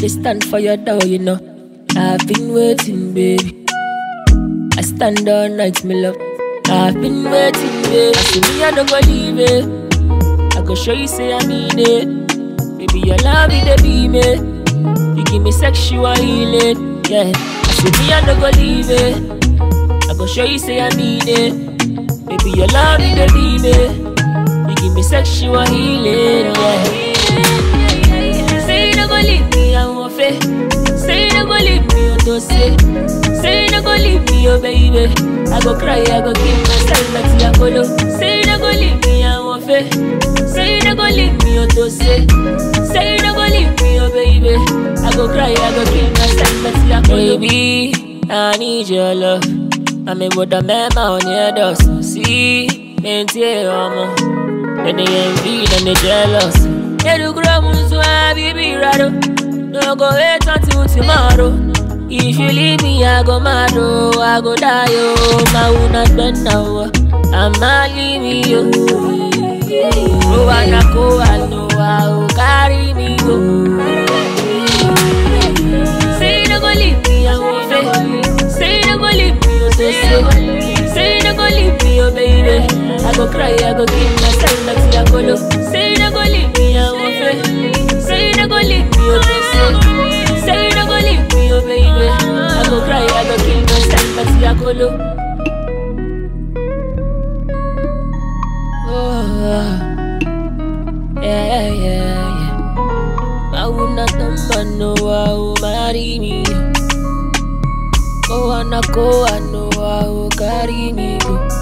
they stand for your door, you know. I've been waiting, baby. I stand all night, my love. I've been waiting, baby. I see me, I don't go leave it. I go show you, say I mean it. Baby, your love is the beam, it. You give me sexual healing, yeah. I see me, I don't go leave it. I go show you, say I mean it. Baby, your love is the beam, it. You give me sexual healing, yeah. Say you don't go leave me, I won't fail. Say you don't go leave me, you don't say. Say you don't go leave me, oh baby. I go cry, I go give myself like the Apollo. Say you don't go leave me, I won't fail. Say you don't go leave me, you don't say. Say you don't go leave me, oh baby. I go cry, I go give myself like the Apollo. Baby, I need your love. I'm a wood of man on your dust. See, maintain your when they envy, then they jealous. They do grow so I be raro. No go wait until tomorrow. If you leave me, I go mad, oh, I go die, oh. My will not bend now. I'm not leaving you. Oh, I know how carry me, oh. Say you don't go leave me, I won't fail. Say you don't go leave me, oh, say you don't go leave me, oh, baby. I go cry, I go give myself like the Apollo. Say you don't go leave me, I won't fail. Say you don't go leave me, oh, say you don't go leave me, oh, baby. I go cry, I go kill myself like the Apollo. Oh, yeah. I will not man know how marry me. Go on, I know how carry me.